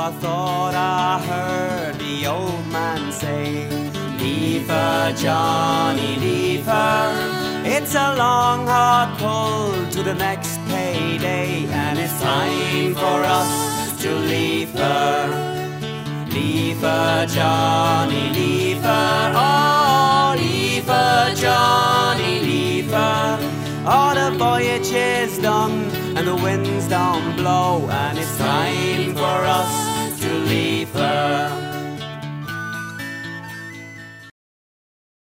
I thought I heard the old man say, "Leafer, Johnny, leafer, it's a long hard pull to the next payday, and it's time for us to leafer. Leafer, Johnny, leafer, oh, leafer, Johnny, leafer. Oh, the voyage is done and the winds don't blow, and it's time for us to leafer."